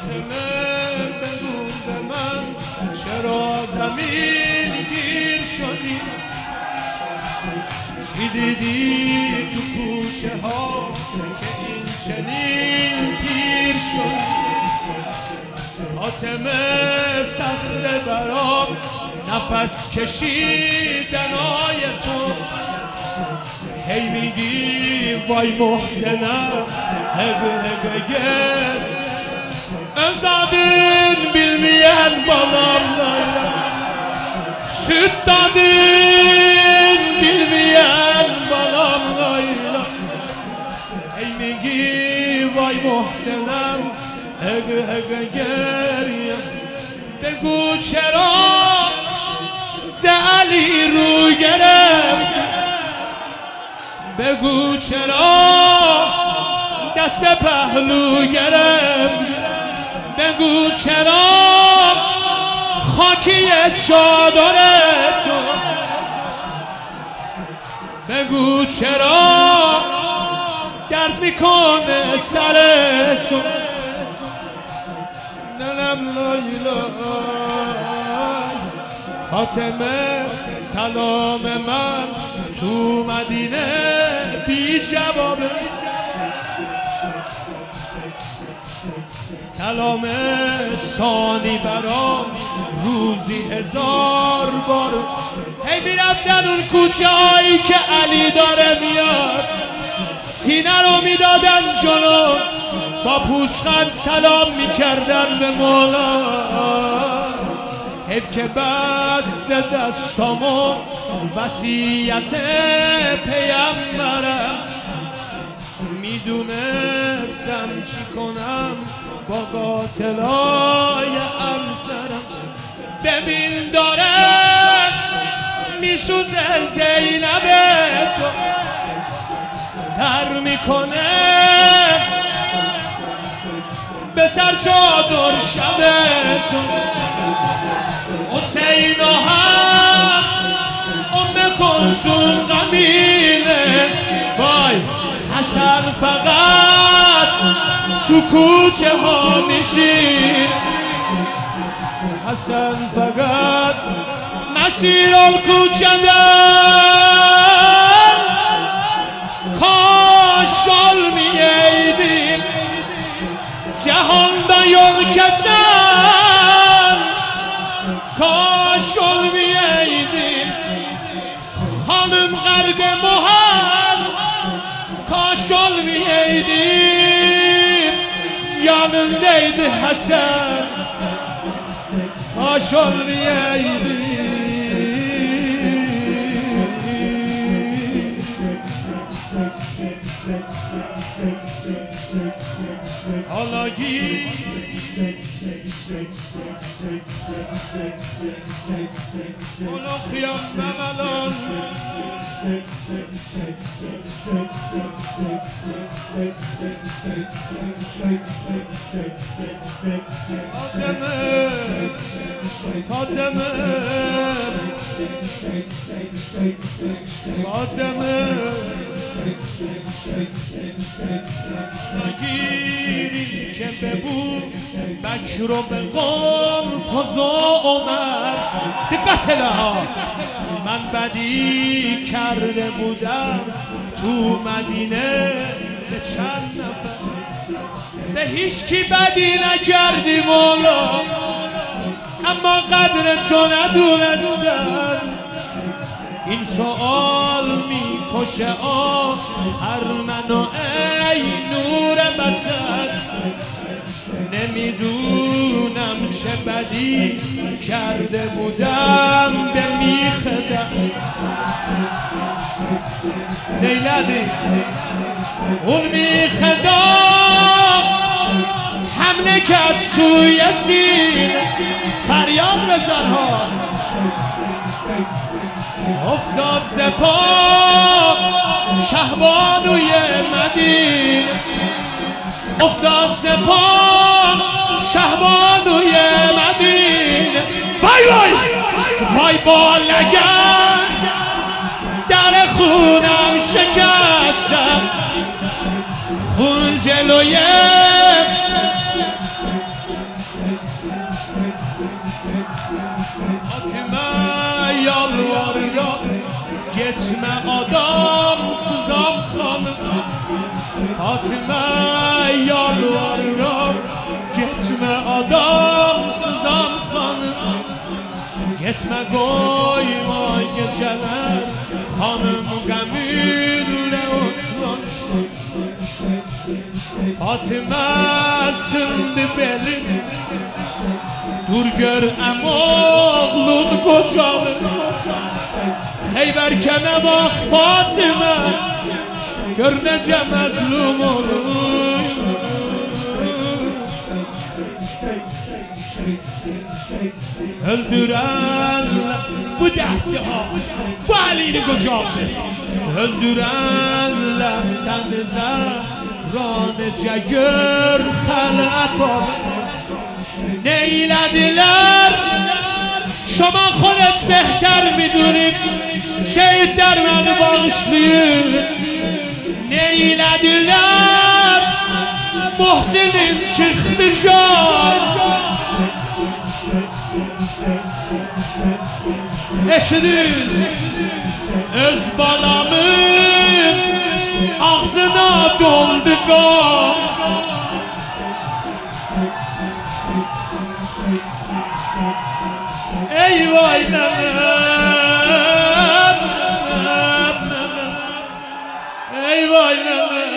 فاطمه بگو به من چرا زمین گیر شدی؟ چی دیدی تو کوچه ها که این چنین پیر شدی؟ فاطمه سخته برام نفس کشیدنای تو، هی میگی وای محسنم هگه özadın bilmeyen balamlara, süt tadın bilmeyen balamlara. Ey migi vay muhsenem hege geriye بگو چرا زعلی رو گرفت، بگو چرا دست پهلو گرفت، بگو چرا خاکی چادر تو، بگو چرا درد میکنه سر تو. نلم لیلا فاطمه سلام من تو مدینه بی جوابه، سلام ثانی برام روزی 1000 بار. هی میرفتن اون کوچه هایی که علی داره میاد، سینه رو میدادن جلو، با پوزخند سلام میکردن به مولا. حیف که بست دستامو وصیت پیامبرم، میدونستم چی کنم با قاتلای همسرم. ببین داره میسوزه زینب تو، سر میکنه به سر چادر شب تو. حسین هم ام کلثوم غمینه، وای حسن فقط تو کوچه ها میشین، حسن فقط مسیر کوچه در کاشال مییدیم، جهان بیان کسن کاشال مییدیم، خانم غرق مهر کاشال مییدیم، yanındaydı Hasan kاشال مییدیم. حالا گیر اونو خیام بملان فاطمه فاطمه نگیری که بگو بکر و به قوم فضا عمر. دقت لها من بدی کرده بودم تو مدینه به چند نفر، به هیچ کی بدی نکردی مولا، اما قدر تو ندونستم. این سؤال میکشه هر منو ای نور بصر، نمیدونم چه بدی کرده بودم به میخدم. لیلادی اون میخدم حمله کرد سوی سینه، فریاد بزن ها، افتاد زپا شهبانوی مدینه، افتاد زپا شهبانوی مدینه. وای وای وای با لگند در خونم شکستم، خون جلوی Fatime yalvarıram, geçme adamsızam hanım. Fatime yalvarıram, geçme adamsızam hanım. Geçme koyma geceler, hanım qəmirlə oturan. Fatime sındı belim, dur gör əmoğlun qocalır. Xeybərkənə bax Fatime, gör necə məzlum olur. Öldürənlər bu dəhdəha, bu əlini qocaldır. Öldürənlər səni Zəhra, necə gör xələt olur. Neylediler? Şoma xorec behter midunim, şehitler beni bağışlayır. Neylediler? Muhsin'in çıktı can. Eşiniz öz balamın ağzına doldu kan. Eyvay nenem, eyvay nenem.